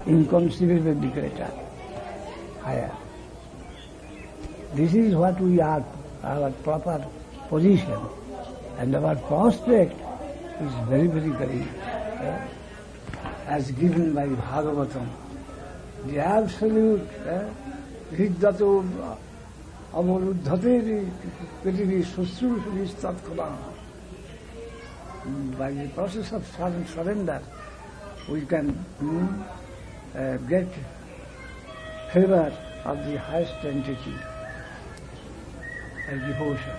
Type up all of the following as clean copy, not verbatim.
inconceivably greater, higher. This is what we are, our proper position, and our prospect is very, very great, as given by Bhagavatam. The absolute hriddato avaruddhate prithvi susrushvi tatkala. By the process of surrender, we can get favor of the highest entity as devotion.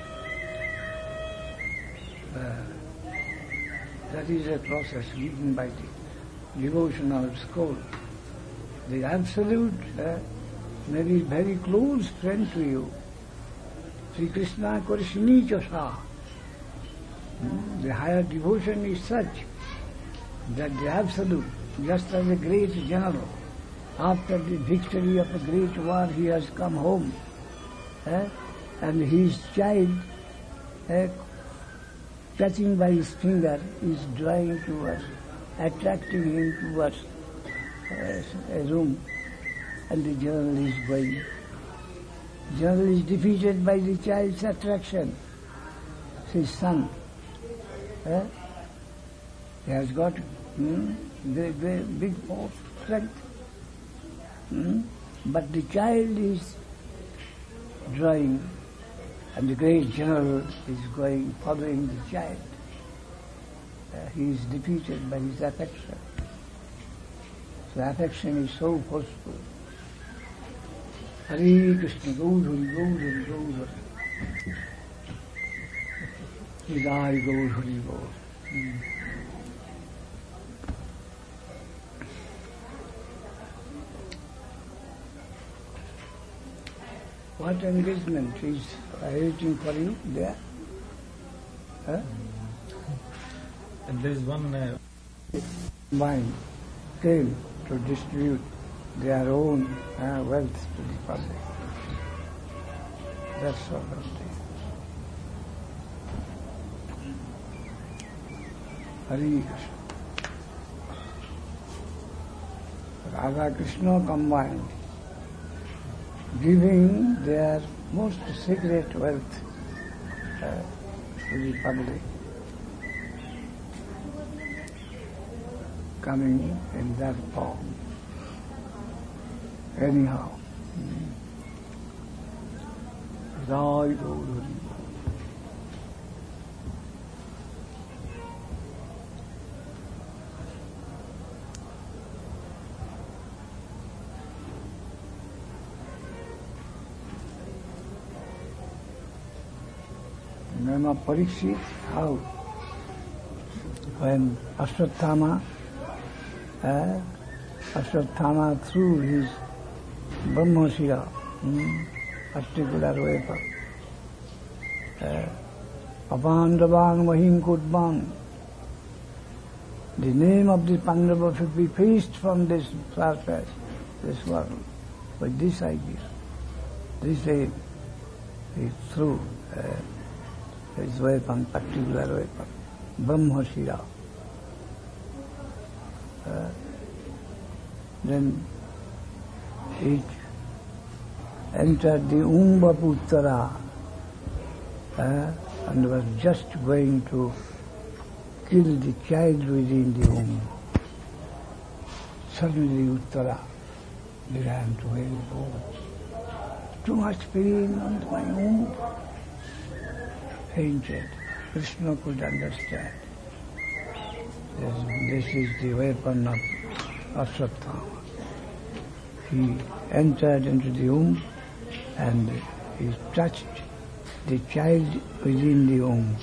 That is a process given by the devotional school. The absolute may be very close friend to you. Sri Krishna Karishini Chasa. The higher devotion is such that the absolute, just as a great general, after the victory of a great war, he has come home, and his child, touching by his finger, is drawing towards, attracting him towards a room, and the general is going. General is defeated by the child's attraction. His son, he has got big force, strength. But the child is drawing, and the great general is going, following the child. He is defeated by his affection. So affection is so forceful. Hare Krishna, Gaur Hari, Gaur Hari, Gaur Hari. Hridaya Gaur Hari, Gaur. What engagement is waiting for you there? And there is one mind came to distribute their own wealth to the public. That sort of thing. Hare Krishna. Radha Krishna combined, giving their most secret wealth to the public, coming in that form. Anyhow, Hridaya Gaur Hari. Name of Parikshit, how? When Ashwatthama threw his Brahmashira, particular weapon, Apandavang Mahim Kudbang. The name of the Pandava should be faced from this surface, this world, with this idea. This aim, he threw his weapon, particular weapon, Brahmashira. Then it entered the Umbhaputtara and was just going to kill the child within the womb. Suddenly Uttara began to wail, "Oh, too much pain on my womb." Fainted. Krishna could understand. This is the weapon of Ashwatthama. He entered into the womb and he touched the child within the womb.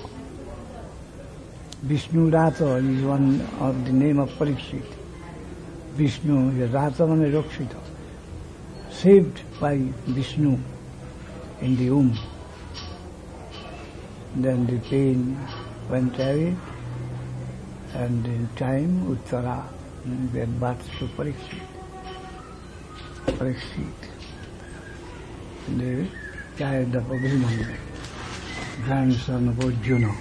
Vishnu Rata is one of the name of Parikshit. Vishnu, Rata means Rakshita, saved by Vishnu in the womb. Then the pain went away, and in time Uttara gave birth to Parikshit. The child of Abhimanyu, grandson of Arjuna,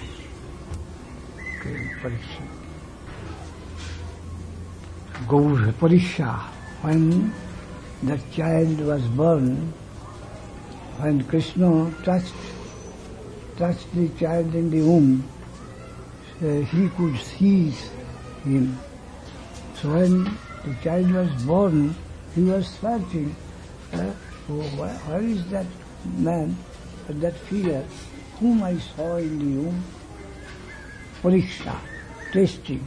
came Parikshit. Gaur Parisha, when the child was born, when Krishna touched the child in the womb, he could see him. So when the child was born, he was searching, where is that man, that figure, whom I saw in the womb? Pariksha, testing.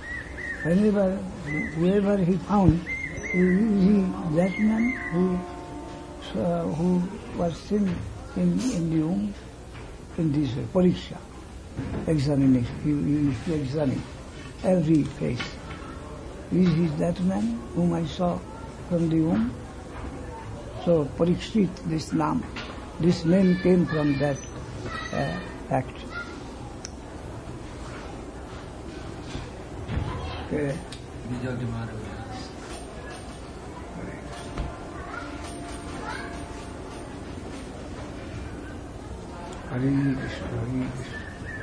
Whoever he found, is he that man who was seen in the womb? In this way, Pariksha, examination. He used to examine every face. Is he that man whom I saw from the womb? So Parikshit, this name came from that act. Okay. Hare Krishna, Hare Krishna.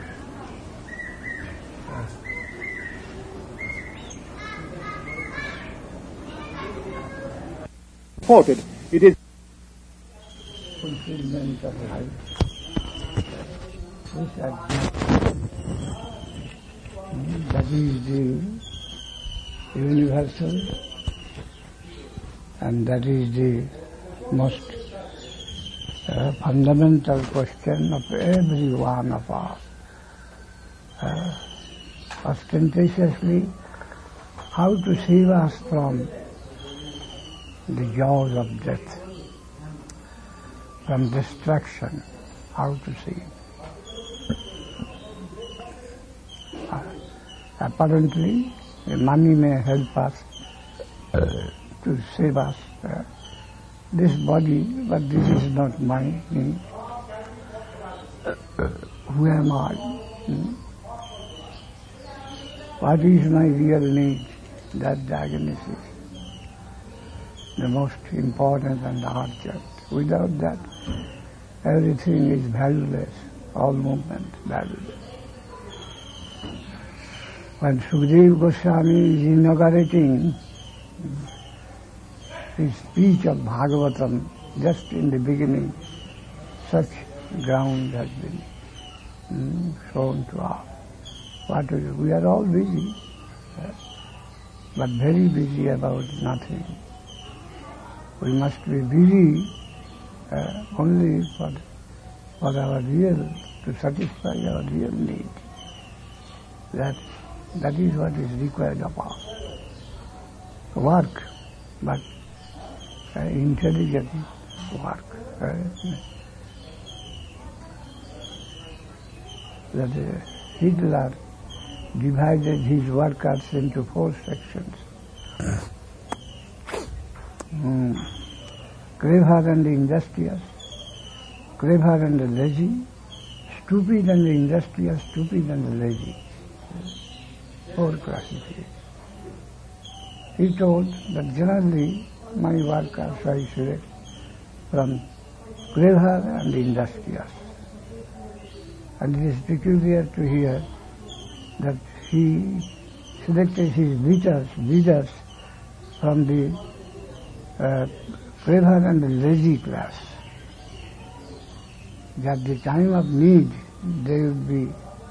Reported, it is fulfillment of life. That is the universal, and that is the most fundamental question of every one of us. Ostentatiously, how to save us from the jaws of death, from destruction, how to save. Apparently, money may help us to save us. This body, but this is not my need. Who am I? What is my real need? That diagnosis, the most important and urgent. Without that, everything is valueless, all movement valueless. When Sukadeva Goswami is inaugurating his speech of Bhagavatam, just in the beginning, such ground has been shown to us. We are all busy, but very busy about nothing. We must be busy only for our real, to satisfy our real need. That is what is required of us. Work, but intelligent work. That Hitler divided his workers into 4 sections. Clever and industrious, clever and lazy, stupid and industrious, stupid and lazy. 4 classifications. He told that generally my workers I select from clever and industrious. And it is peculiar to hear that he selected his leaders from the clever and lazy class. At the time of need, they would be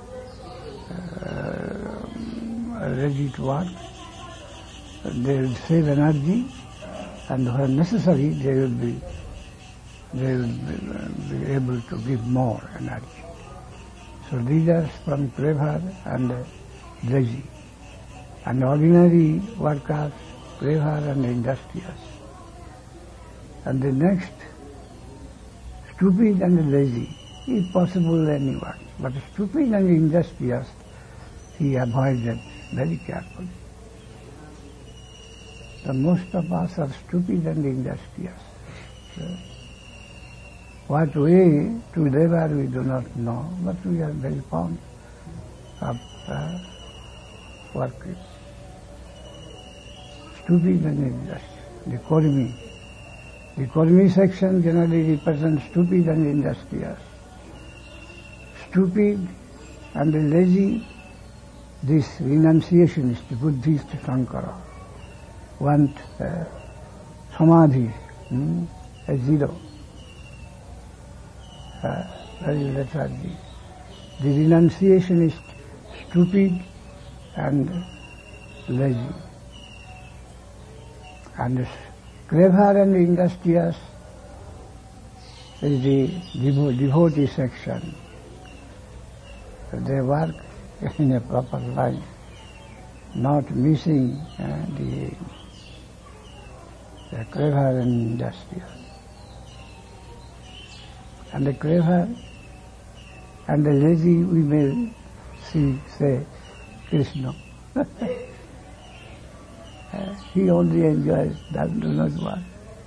ready to work. They will save energy, and when necessary, they will be able to give more energy. So leaders from clever and lazy, and ordinary workers, clever and industrious. And the next, stupid and lazy, if possible anyone, but stupid and industrious, he avoided very carefully. So most of us are stupid and industrious. What way to labor we do not know, but we are very fond of working. Stupid and industrious. The Kormi section generally represents stupid and industrious. Stupid and lazy, this renunciationist, Buddhist Sankara, want samadhi, a zero. That is lethargy. The renunciation is stupid and lazy. And clever and industrious is the devotee section. They work in a proper line, not missing the clever and industrious. And the clever and the lazy we may say Krishna. He only enjoys, that does not want.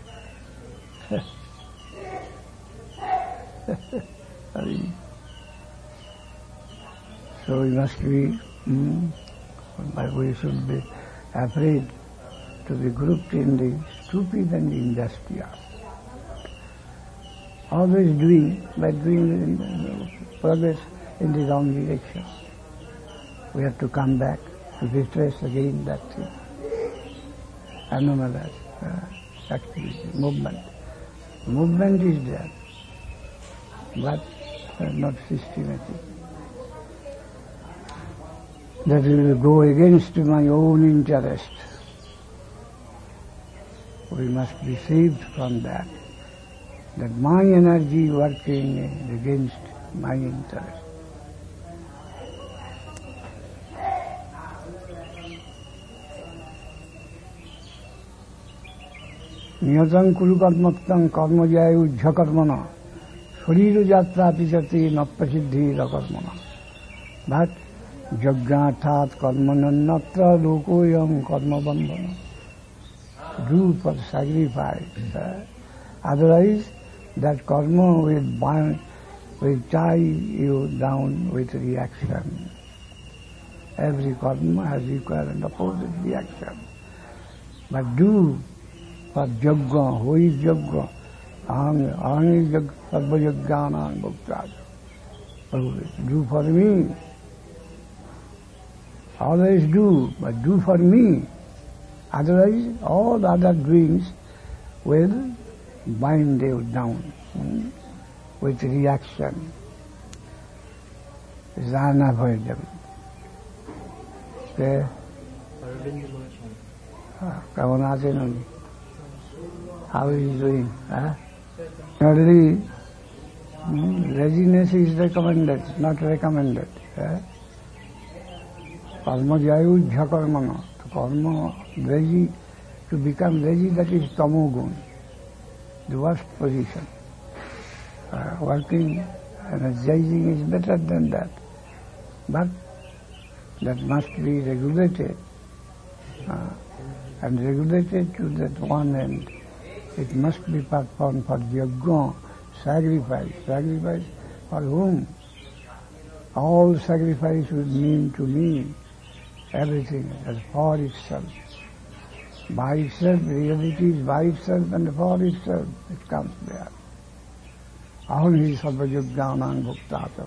So we must be, we should be afraid to be grouped in the stupid and the industrious. Always doing progress in the wrong direction. We have to come back to retrace again that thing. Anomalous activity, movement. Movement is there, but not systematic. That will go against my own interest. We must be saved from that. That my energy working against my interest. Niyatang kurukarmaktang karmajayu jhakarmana shariru jatra pisati nappasiddhi rakarmana. But jaggathat karmanannatra lokoyam karma bandhana. Do for sacrifice. Otherwise, that karma will tie you down with reaction. Every karma has equal and opposite reaction. But do for yajna. Who is yajna? Aham is sarva yajnanam bhuktaja. Do for me. Always do, but do for me. Otherwise, all other doings will bind you down with reaction. It's unavoidable. Okay? Kavan achen only. How is he doing? Already, laziness is recommended, not recommended. Karma jayu jhakarmana. Karma, lazy, to become lazy, that is tamogun, the worst position. Working, energizing is better than that. But that must be regulated. And regulated to that one end. It must be performed for yajna, sacrifice. Sacrifice for whom? All sacrifice would mean to me everything as for itself. By itself, reality is by itself and for itself. It comes there. Aham hi sarva yajnanam bhuktaja.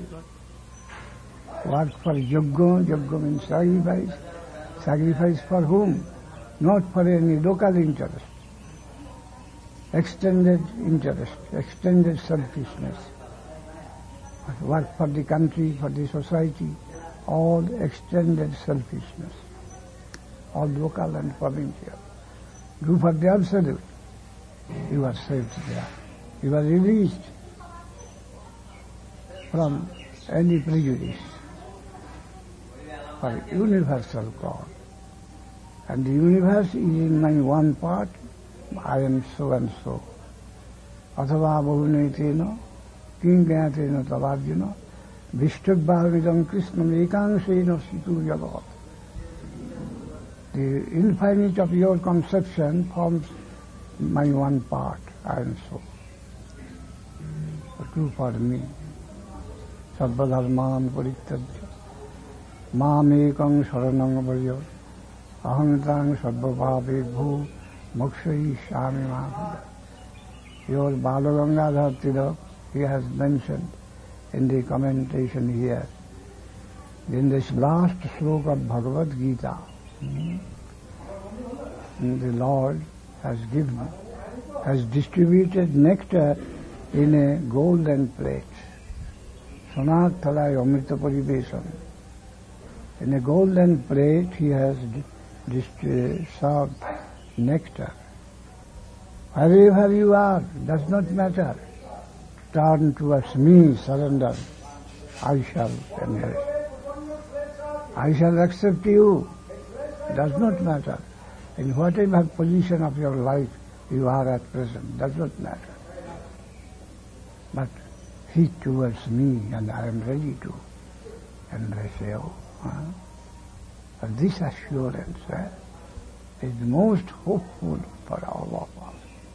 Work for yajna. Yajna means sacrifice. Sacrifice for whom? Not for any local interest. Extended interest, extended selfishness. Work for the country, for the society, all extended selfishness, all local and provincial. Do for the absolute. You are saved there. You are released from any prejudice for universal God. And the universe is in my one part. I am so and so. Athava bahunetena kingatena tavarjuna vishtagbhavidam krishnam ekangsena situ jagat. The infinite of your conception forms my one part. I am so. Do for me. Sarvadharman parityajya mam ekam sharanam varya aham tang sarvabhavebhu Mokshayishami Mahaprabhu. Your Bala Gangadhar Tilak, he has mentioned in the commentation here, in this last sloka of Bhagavad Gita, the Lord has distributed nectar in a golden plate. Sonar thalai amrita paribesan. In a golden plate he has served nectar. Wherever you are, does not matter. Turn towards me, surrender. I shall embrace. I shall accept you. Does not matter. In whatever position of your life you are at present, does not matter. But feet towards me, and I am ready to embrace you. And this assurance is the most hopeful for all of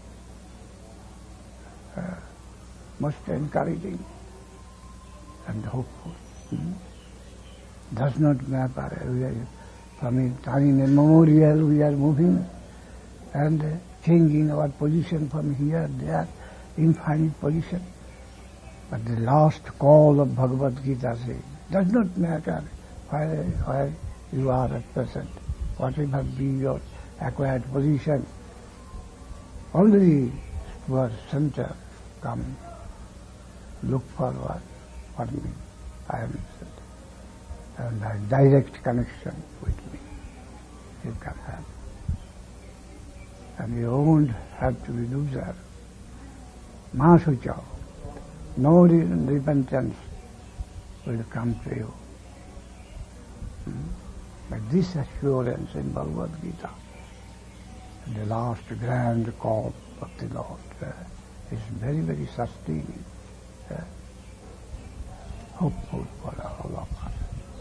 us. Most encouraging and hopeful. Does not matter. From a time immemorial we are moving and changing our position from here, there, infinite position. But the last call of Bhagavad Gita says, does not matter where you are at present, whatever be your acquired position, only towards center come, look forward for me, I am center. And a direct connection with me you can have. And you won't have to be loser. Masucha, no repentance will come to you. But this assurance in Bhagavad Gita, the last grand call of the Lord, is very, very sustaining, hopeful for all of us.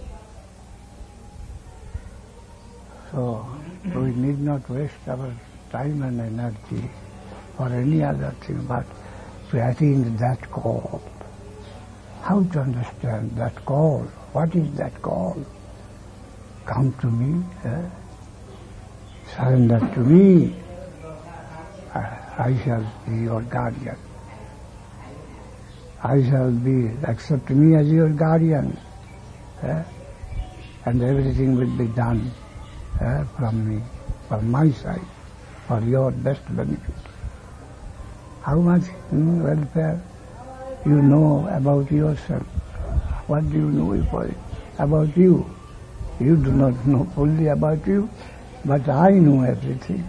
So we need not waste our time and energy for any other thing but to attain that call. How to understand that call? What is that call? Come to me, surrender to me. I shall be your guardian. I shall accept me as your guardian, and everything will be done from me, from my side, for your best benefit. How much welfare you know about yourself? What do you know about you? You do not know fully about you, but I know everything.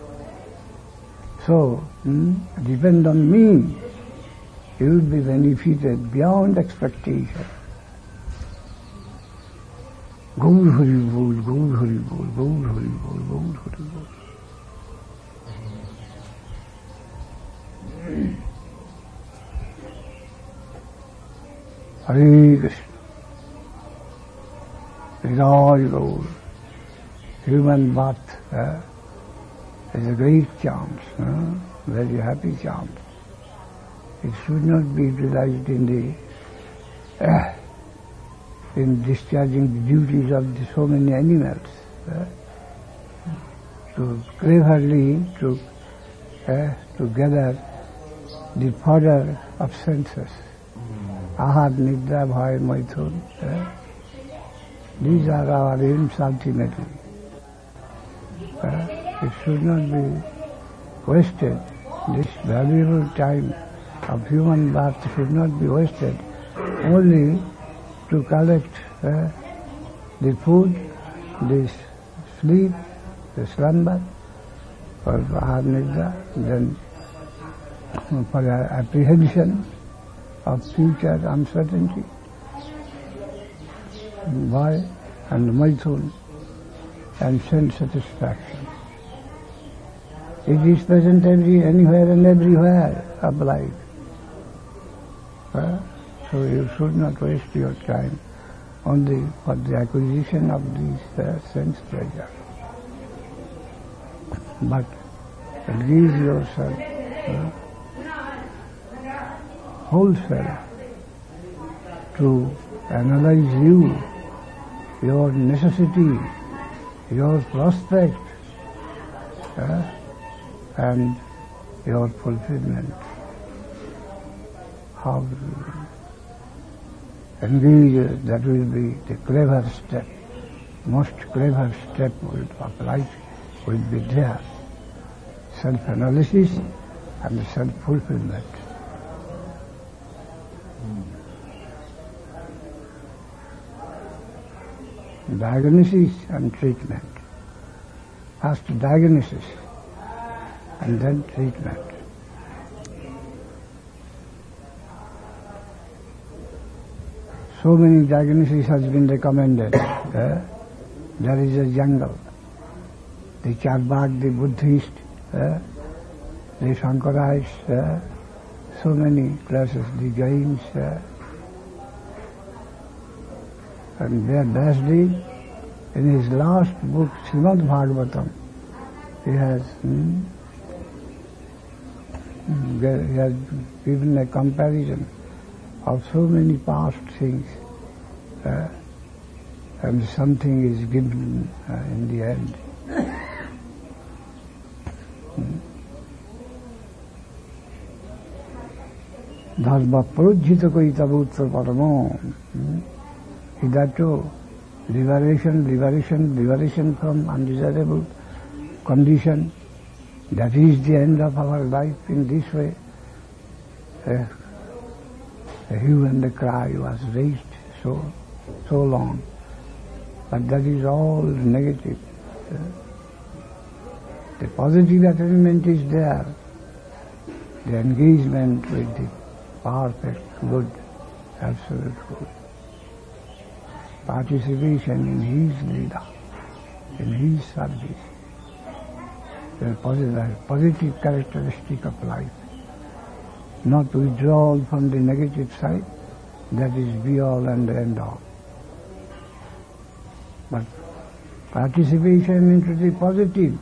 So, depend on me. You will be benefited beyond expectation. Gaur Hari Bol, Gaur Hari Bol, Gaur Hari Bol, Gaur Hari Bol. Hare Krishna. Joy Gaur. Human birth is a great chance, very happy chance. It should not be utilized in discharging the duties of so many animals. To cleverly to gather the fodder of senses. Ahad, Nidra, Bhai, Maithun. These are our aims ultimately. It should not be wasted. This valuable time of human birth should not be wasted only to collect the food, the sleep, the slumber, for Ahad Nidra, then for apprehension of future uncertainty, Bhai and Maithun, and sense satisfaction. It is present anywhere and everywhere of life. So you should not waste your time only for the acquisition of these sense pleasures. But give yourself, whole self, to analyze you, your necessity, your prospect, and your fulfillment. How engage, that will be the clever step, most clever step of life will be there. self-analysis and self-fulfillment. Diagnosis and treatment. First diagnosis and then treatment. So many diagnoses has been recommended. There is a jungle. The Charvak, the Buddhist, the Shankarites, so many classes, the Jains, and Vyasdev, in his last book, Srimad Bhagavatam, he has given a comparison of so many past things, and something is given in the end. Dharma prajjita koi tabutsa paramo. Hitherto, liberation from undesirable condition. That is the end of our life in this way. The hue and the cry was raised so long. But that is all negative. The positive attainment is there. The engagement with the perfect good, absolute good. Participation in his leela, in his service. The positive characteristic of life. Not withdrawal from the negative side, that is be all and end all. But participation into the positive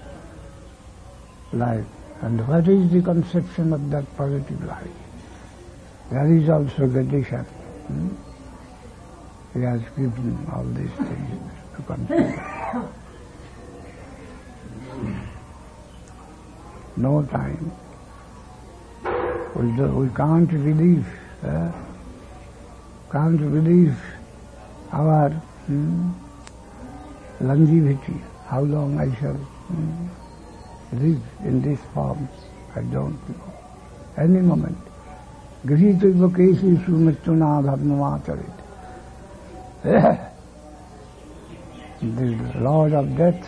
life. And what is the conception of that positive life? There is also gradation. He has given all these things to consider. No time. We can't believe our longevity, how long I shall live in this form, I don't know. Any moment. Grihito vokeshi sumittuna dharmamacharit. The Lord of Death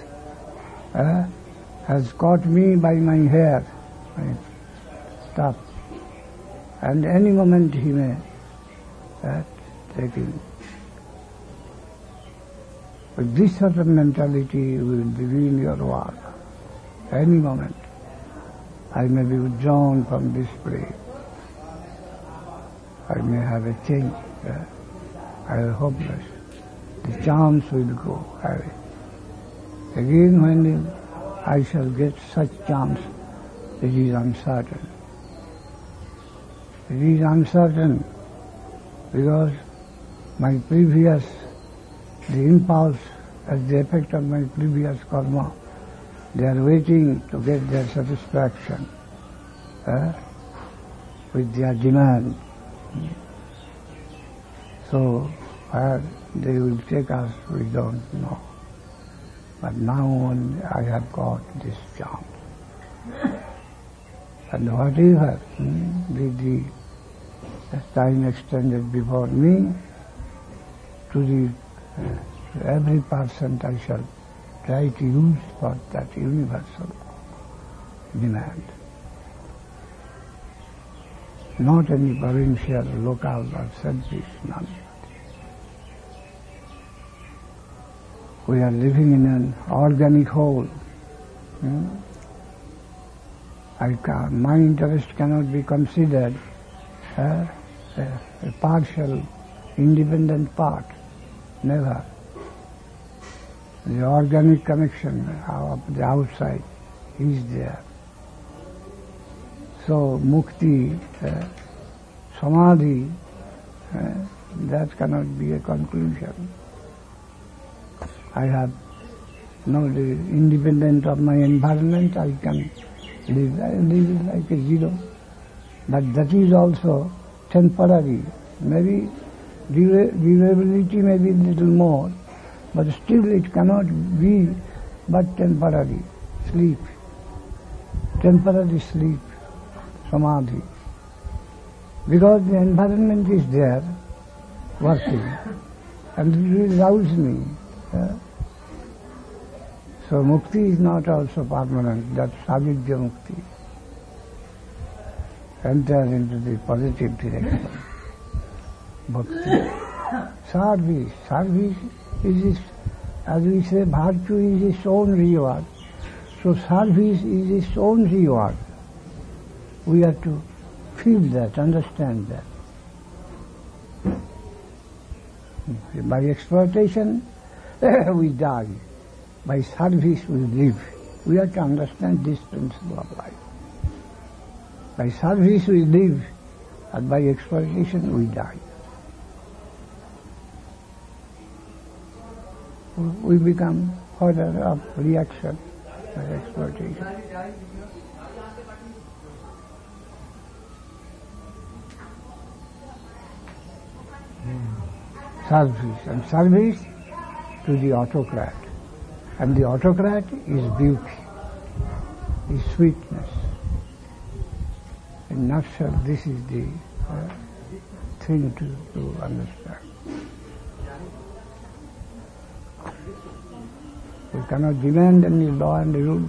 has caught me by my hair, my stuff, and any moment he may take in. With this sort of mentality you will begin your work. Any moment I may be withdrawn from this play. I may have a change. I am hopeless. The chance will go away. Again when I shall get such chance, it is uncertain. It is uncertain because my previous, the impulse as the effect of my previous karma, they are waiting to get their satisfaction with their demand. So where they will take us, we don't know. But now I have got this chance. And whatever the time extended before me, to every person I shall try to use for that universal demand. Not any provincial, local or selfish, none. We are living in an organic whole. My interest cannot be considered a partial, independent part. Never. The organic connection of the outside is there. So mukti, samadhi, that cannot be a conclusion. I have no independent of my environment, I can live like a zero. But that is also temporary. Maybe durability may be a little more, but still it cannot be but temporary. Sleep. temporary sleep, samadhi. Because the environment is there, working, and it will rouse me. So mukti is not also permanent, that's savijya mukti. Enter into the positive direction. Bhakti. Service. Service is its, as we say, virtue is its own reward. So service is its own reward. We have to feel that, understand that. By exploitation, we die. By service, we live. We have to understand this principle of life. By service, we live, and by exploitation, we die. We become fodder of reaction by exploitation. Service, and service to the autocrat. And the autocrat is beauty, is sweetness. In a nutshell, this is the thing to understand. We cannot demand any law and rule.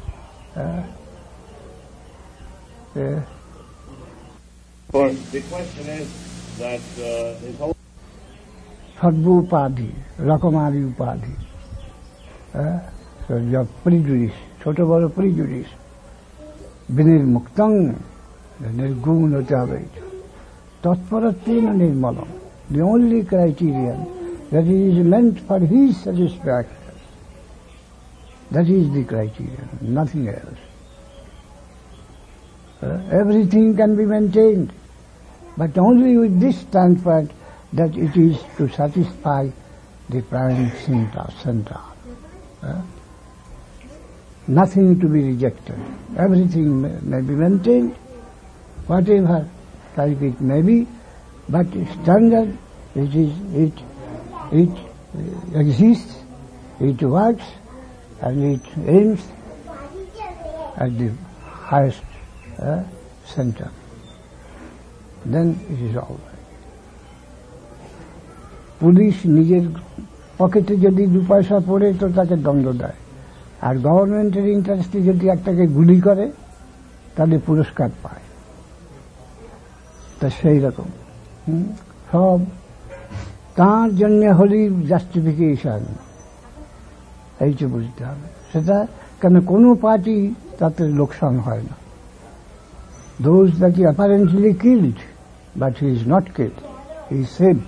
Or the question is that his whole Sadhu Upadhi, Rakamari Upadhi. So your prejudice, ছোট বড় prejudice. Vinirmuktang, nirgun hota hobe. Tatparattena nirmalam. The only criterion that is meant for his satisfaction. That is the criterion, nothing else. Everything can be maintained, but only with this standpoint that it is to satisfy the prime center. Nothing to be rejected. Everything may be maintained, whatever type it may be, but standard, it exists, it works, and it aims at the highest center. Then it is all right. Police নিজের পকেটে যদি 2 পয়সা পড়ে তো তাকে দণ্ড দেয়, আর গভর্নমেন্টের ইন্টারেস্টে যদি একটাকে গুলি করে তাহলে পুরস্কার পায়। তা সেই রকম সব তাঁর জন্য হলি জাস্টিফিকেশন, এইটা বুঝতে হবে। সেটা কেন কোনো পার্টি তাতে লোকসান হয় না। Those that he apparently killed, but he is not killed, he is saved.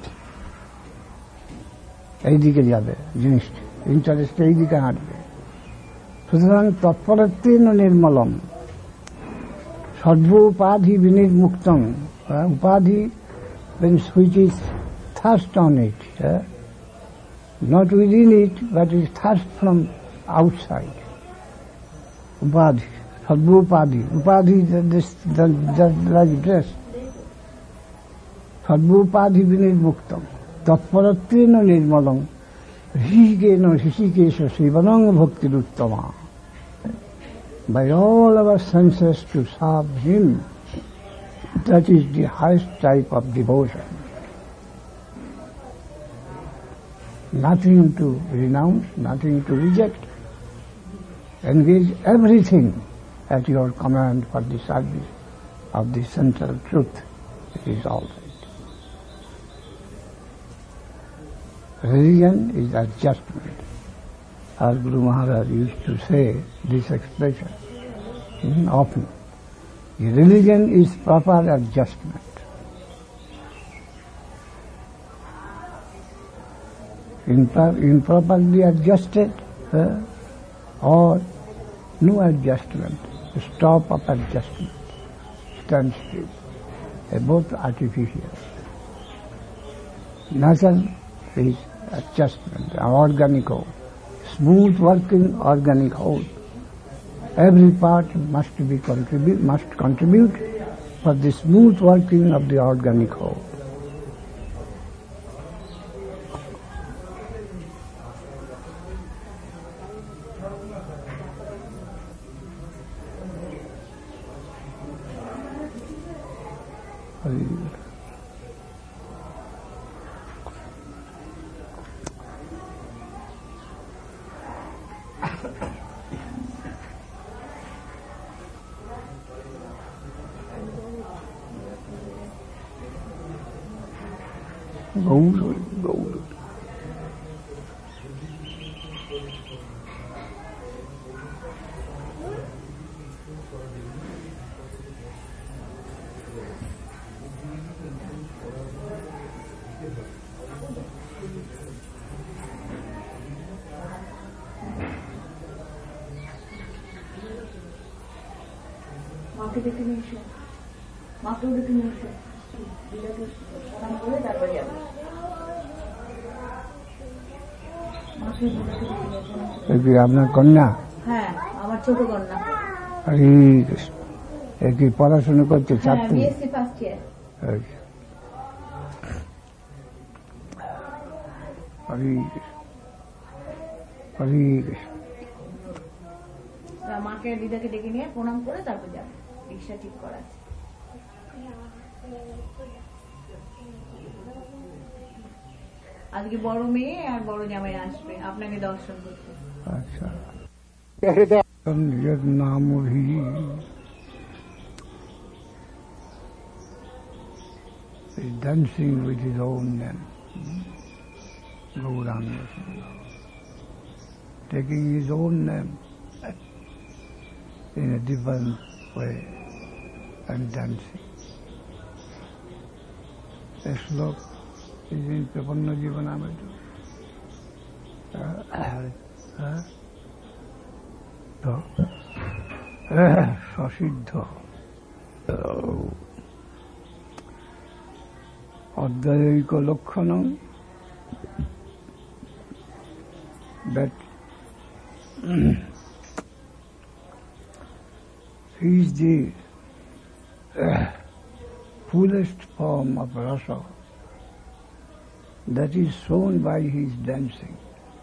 এইদিকে যাবে জিনিসটা, ইন্টারেস্ট এইদিকে হাঁটবে। সুতরাং তৎপরত্বেন নির্মলম, সর্ব উপাধি বিনির্মুক্তম, উপাধি means which is thirst on it, not within it, but is thirst from outside. Upadhi, sadhu upadhi. Upadhi is like dress. Sadhu upadhi vinirmuktam. Tatparattena nirmalam. Rishikesha sivanam bhaktiruttama. By all our senses to serve him, that is the highest type of devotion. Nothing to renounce, nothing to reject. Engage everything at your command for the service of the central truth. It is all right. Religion is adjustment. As Guru Maharaj used to say this expression often. Religion is proper adjustment. Improperly adjusted or no adjustment, stop of adjustment, stand still. They're both artificial. Nature is adjustment, organic whole, smooth working organic whole. Every part must contribute for the smooth working of the organic whole. Gaur. মাকে দেখে নিয়ে এসো, মাকেও দেখে নিয়ে এসো, দিদাকে প্রণাম করে তারপরে যাবো। আপনার কন্যা? হ্যাঁ, আমার ছোট কন্যা। হরে কৃষ্ণ। এ কি পড়াশোনা করছে? ছাত্রী? BSc first year. Hare Krishna. Hare Krishna. মাকে দিদাকে ডেকে নিয়ে প্রণাম করে তারপর যাবো, রিক্সা ঠিক করা আছে। আজকে বড় মেয়ে আর বড় জামাই আসবে আপনাকে দর্শন করতে। আচ্ছা, নাম dancing with his own name, Gauranga, taking his own name in a different way and dancing. A slok is in Prapanna Jivanamrita. সসিদ্ধ অদ্বৈক লক্ষণম, that he is the fullest form of rasa that is shown by his dancing.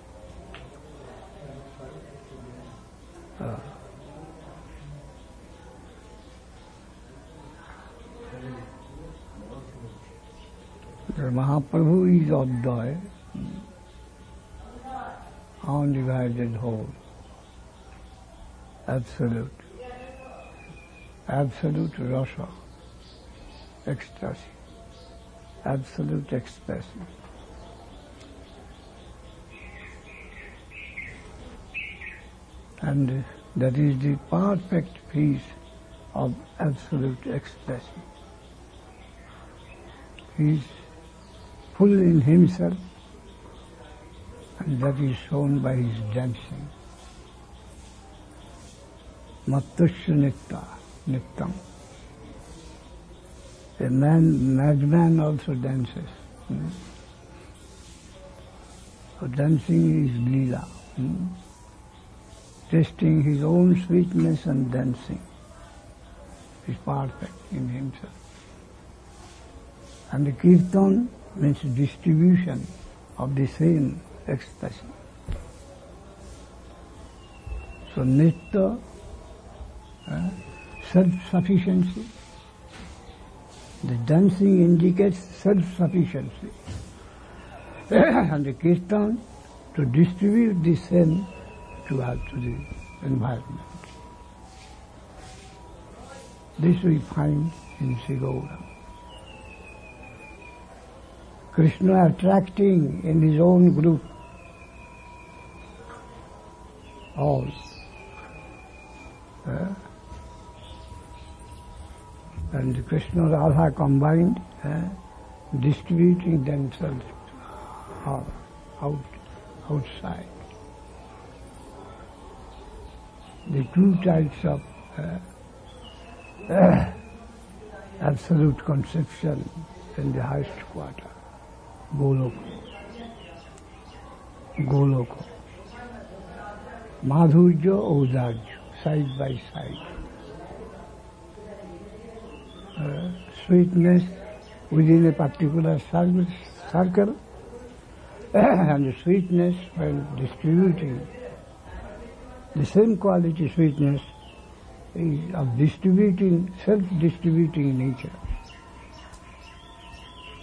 The Mahaprabhu is Advaya, undivided whole, absolute rasa, ecstasy, absolute expression. And that is the perfect peace of absolute expression. He is full in himself, and that is shown by his dancing. Mattusya nittam. A madman also dances. So dancing is lila. Tasting his own sweetness and dancing is perfect in himself. And the kirtan means distribution of the same ecstasy. So nitya, self-sufficiency. The dancing indicates self-sufficiency. And the kirtan to distribute the same to the environment. This we find in Sri Gauranga. Krishna attracting in his own group all. And Krishna and Radha combined, distributing themselves outside. The two types of absolute conception in the highest quarter, Goloka. Madhurya, Ozarya, side by side. Sweetness within a particular circle, and the sweetness while distributing. The same quality sweetness is of self-distributing nature.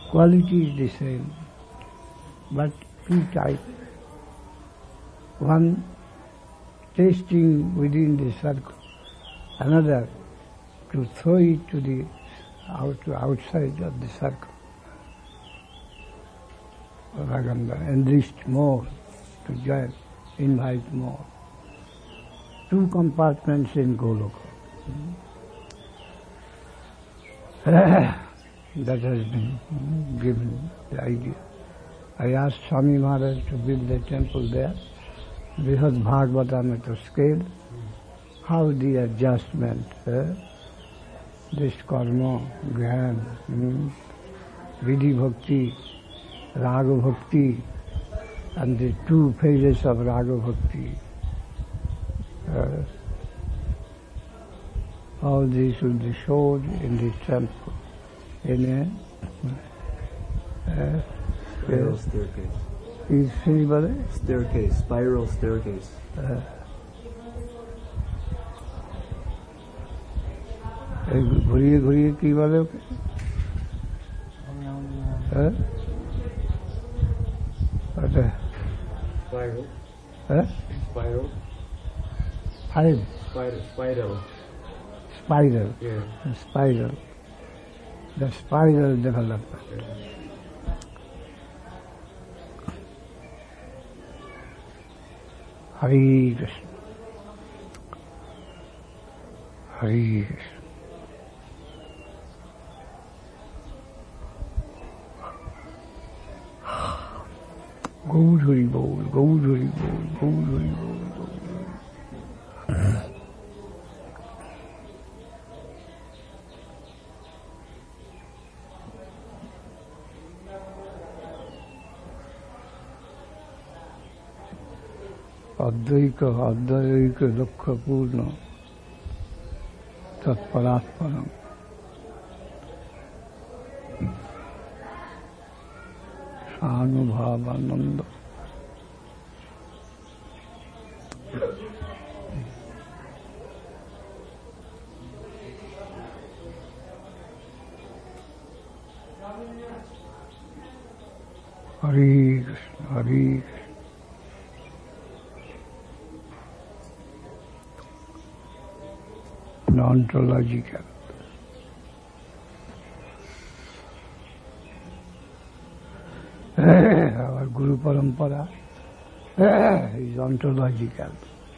quality is the same, but two types. One tasting within the circle, another to throw it to the outside of the circle. Raganda, enrich more, to join, invite more. Two compartments in Goloka. That has been given the idea. I asked Swami Maharaj to build a temple there. Brihad Bhagavatamrita scale. How the adjustment, this karma, gyan, vidhi bhakti, raga bhakti, and the two phases of raga bhakti. All these will be shown in the temple, in a spiral staircase. Is anybody? Staircase, spiral staircase. ঘুরিয়ে ঘুরিয়ে কি বলে ওকে? ওটা Spiral. Spiral. Spiral. Spiral. Spiral. Yeah. Spiral. The spiral development. Hare Krishna. Hare Krishna. Gaur Hari Bol, Gaur Hari Bol, Gaur Hari Bol, Gaur Hari Bol. अद्वैक दुख पूर्ण तत्परात्परम सानुभावानंद हरे कृष्ण हरे Krishna ontological. Our Guru Parampara is ontological.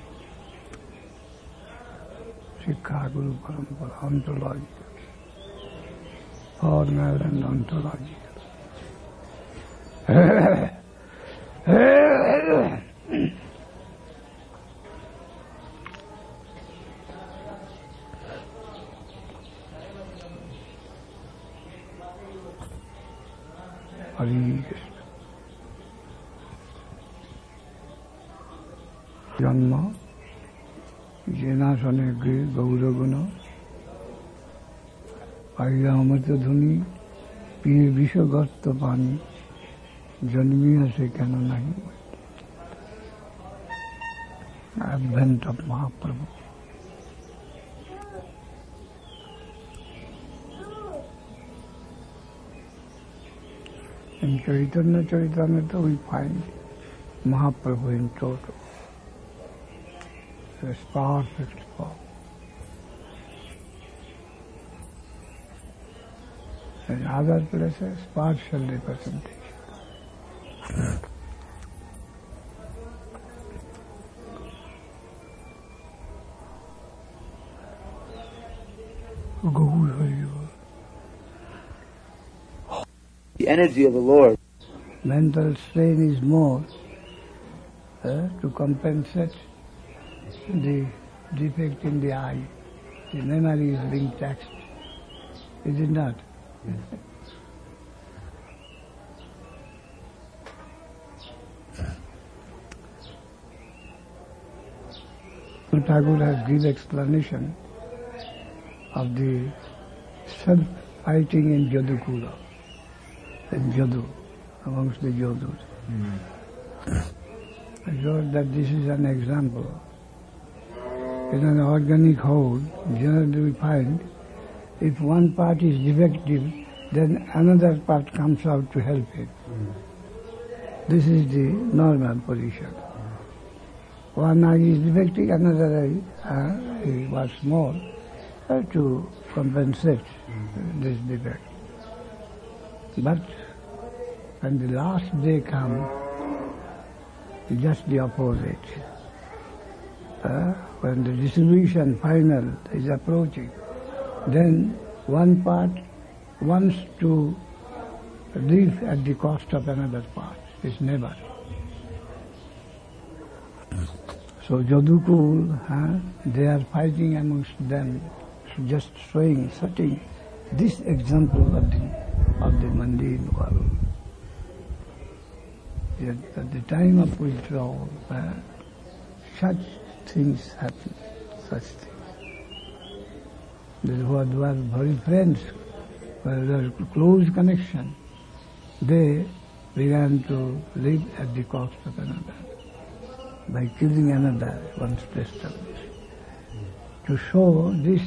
Sikha Guru Parampara, ontological. Formal and ontological. Hare Krishna. Janma, Jenasane Gauraguna, Aya Amrita Dhuni, Piye Vishagarta Pani, Janmiya se kena nahi. Advent of Mahaprabhu. In Chaitanya Charitamrita we find Mahaprabhu in total. This perfect form. In other places, partial representation. The energy of the Lord. Mental strain is more to compensate the defect in the eye. The memory is being taxed. Is it not? Tagore has given explanation of the self-fighting in Jadukula, in Jadu, amongst the Jadus. I thought that this is an example. In an organic whole, generally we find if one part is defective, then another part comes out to help him. This is the normal position. One eye is defective, another eye he was small to compensate this defect. But when the last day comes, just the opposite. When the dissolution final is approaching, then one part wants to live at the cost of another part. It's never. So Jadukul, they are fighting amongst them, just showing, setting this example of the mundane world. Yet at the time of withdrawal, such things happen, such things. Those who were very friends, were close connection, they began to live at the cost of another, by killing another once established. To show this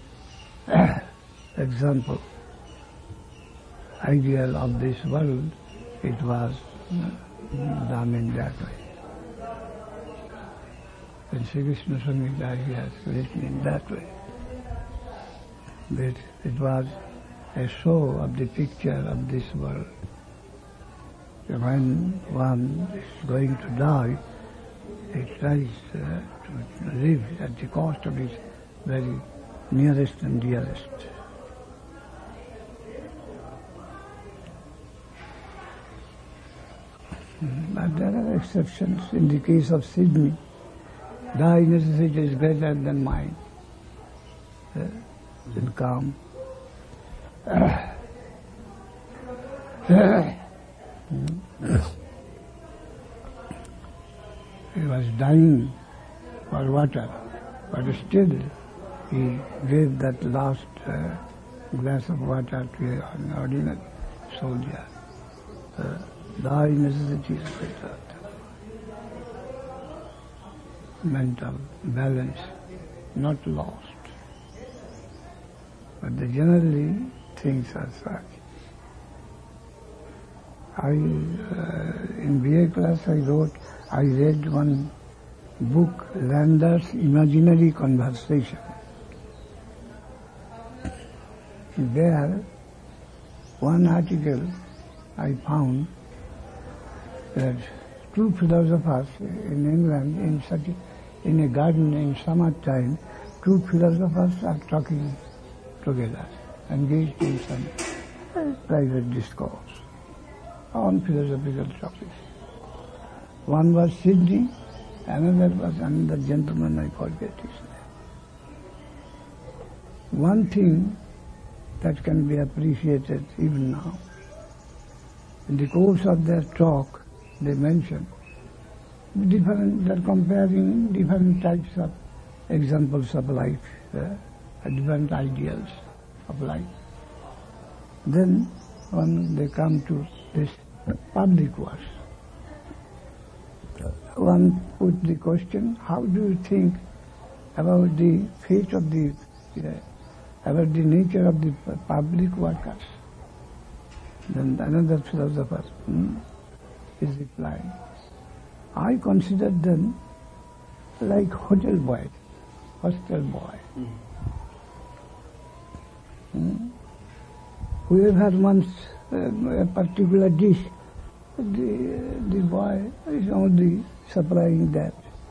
example, ideal of this world, it was done in that way. And Sri Krishna Samhita he has written in that way. That it was a show of the picture of this world. When one is going to die, he tries to live at the cost of his very nearest and dearest. But there are exceptions. In the case of Sydney, thy necessity is greater than mine. In calm. He was dying for water, but still he gave that last glass of water to an ordinary soldier. Thy necessity is greater. Mental balance, not lost. But generally things are such. In BA class I read one book, Lander's Imaginary Conversation. There, one article I found that two philosophers in England, in a garden in summertime, two philosophers are talking together, engaged in some private discourse on philosophical topics. One was Sydney, another gentleman, I forget his name. One thing that can be appreciated even now, in the course of their talk, they mention they're comparing different types of examples of life, different ideals of life. Then when they come to this public works, one put the question, how do you think about the fate of about the nature of the public workers? Then another philosopher is replying, I consider them like hotel boys, hostel boy. Whoever wants a particular dish, the boy is only supplying that.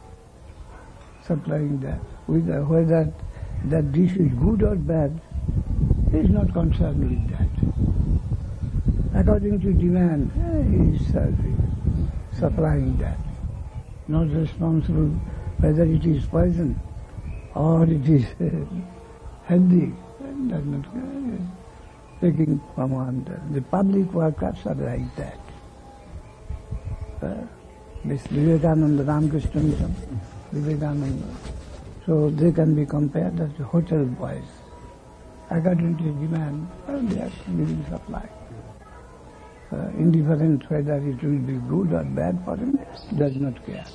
Whether that dish is good or bad, he is not concerned with that. According to demand, he is supplying that. Not responsible whether it is poison or it is healthy. Does not taking from under. The public workers are like that. This Vivekananda, Ramakrishna Mission, Vivekananda. So they can be compared as hotel boys. According to demand, they are giving supply. Indifferent whether it will be good or bad for him, does not care.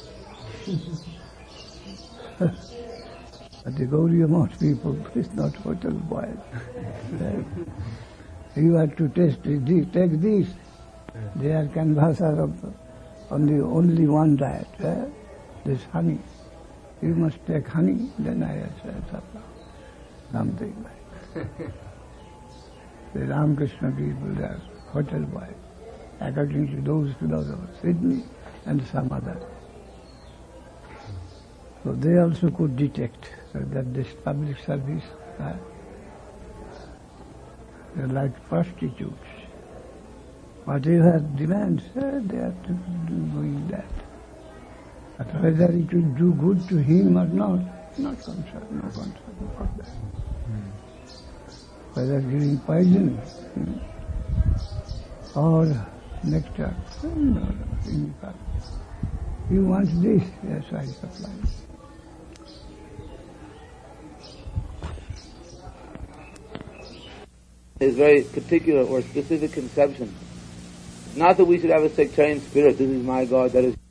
But the Gaudiya Math people is not hotel boys. You have to taste it. Take this. They are canvassers on the only one diet. This honey. You must take honey. Then I said something like the Ramakrishna people, they are hotel boys, according to those philosophers, Sydney and some other. So they also could detect that this public service, they're like prostitutes. Whatever demands, they are doing that. But whether it will do good to him or not concerned, no concern for that. Whether giving poison or nectar, no, he wants this, yes, I supply. Is very particular or specific conception. Not that we should have a sectarian spirit, this is my God, that is